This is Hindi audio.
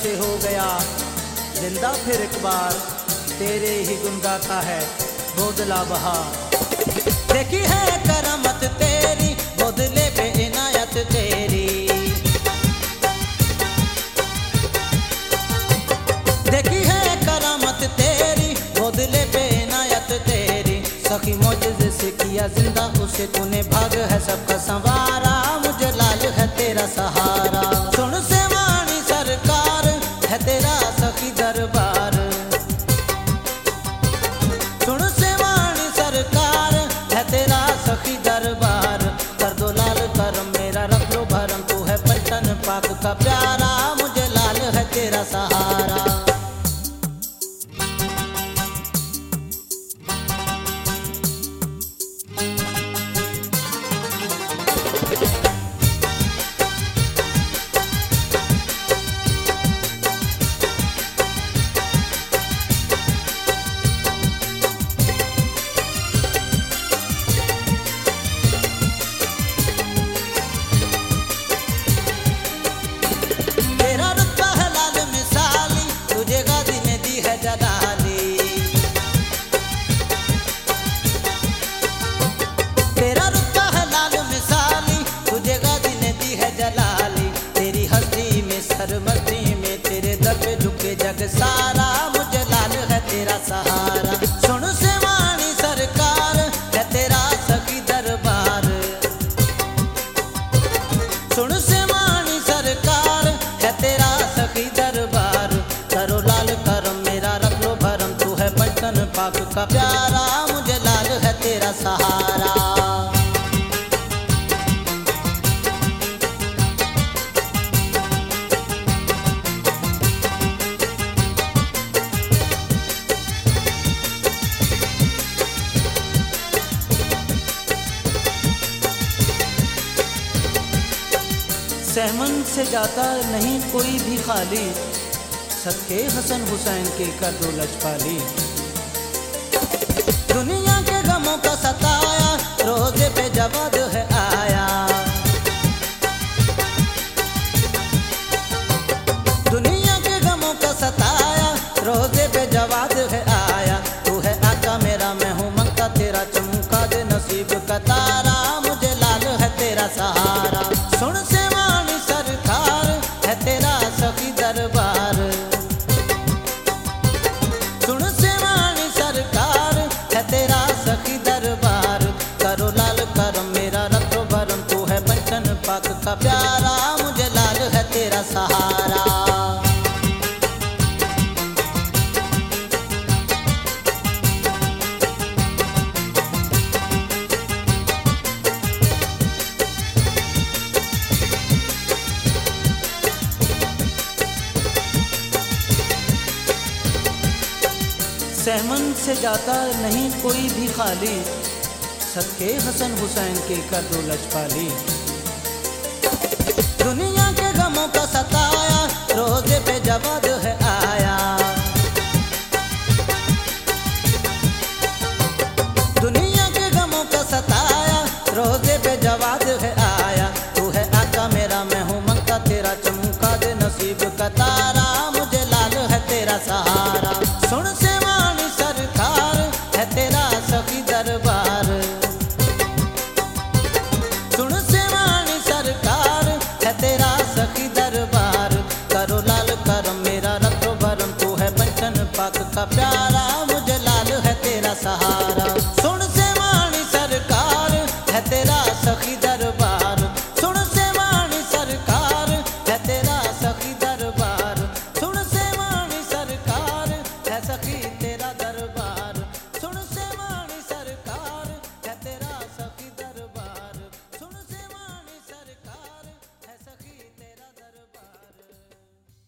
से हो गया जिंदा फिर एक बार, तेरे ही गुन गाता है बोदला बहार। देखी है करामत तेरी, बोदले पे इनायत तेरी, देखी है करामत तेरी, बोदले पे इनायत तेरी। सखी मौजज़े से किया जिंदा उसे तूने, भाग है सबका संवारा, मुझे लाल है तेरा सहारा। सुन सेवानी सरकार है तेरा सखी दरबार, सुन सेवानी सरकार है तेरा सखी दरबार। कर दो लाल करम मेरा, रख लो भरम, तू है पलटन पाक का प्यारा, मुझे लाल है तेरा सहारा। तेरा रुतबा है लाल मिसाली, तुझे गादी ने दी है जलाली। तेरी हस्ती में सरमस्ती में तेरे दर पे झुके जग सारा, मुझे लाल है तेरा सहारा। सुन सेवानी सरकार है तेरा सखी दरबार, सुन सेवानी सरकार है तेरा सखी दरबार। करो लाल करम मेरा, रख लो भरम, तू है पलटन पाक का प्यारा, मुझे लाल है तेरा सहारा। सहमन से जाता नहीं कोई भी खाली, सदके हसन हुसैन के कर दो लजपाली। दुनिया के गमों का सताया, रोजे पे जवाद है आया, दुनिया के गमों का सताया, रोजे पे जवाद है आया। तू है आका मेरा, मैं हूँ मंगता तेरा, चमका दे नसीब का तारा, मुझे लाल है तेरा सहारा। सुन सेवानी सरकार है तेरा सखी दरबार, सुन सेवानी सरकार है तेरा सखी दरबार। करो लाल करम मेरा, रख लो भरम, तू है पलटन पाक का प्यारा, मुझे लाल है तेरा सहारा। सहमन से जाता नहीं कोई भी खाली, सदके हसन हुसैन के कर दो लजपाली। दुनिया के गमों का सताया, रोजे पे जवाद है आया, दुनिया के गमों का सताया, रोजे पे जवाद है आया। तू है आका मेरा, मैं हूँ मंगता तेरा, चमका दे नसीब का तारा, मुझे लाल है तेरा सहारा। सुन सेवानी सरकार है तेरा सखी दरबार, सुन सेवानी सरकार है तेरा सखी दरबार। करो लाल करम मेरा, रख लो भरम, तू है पलटन पाक का प्यार,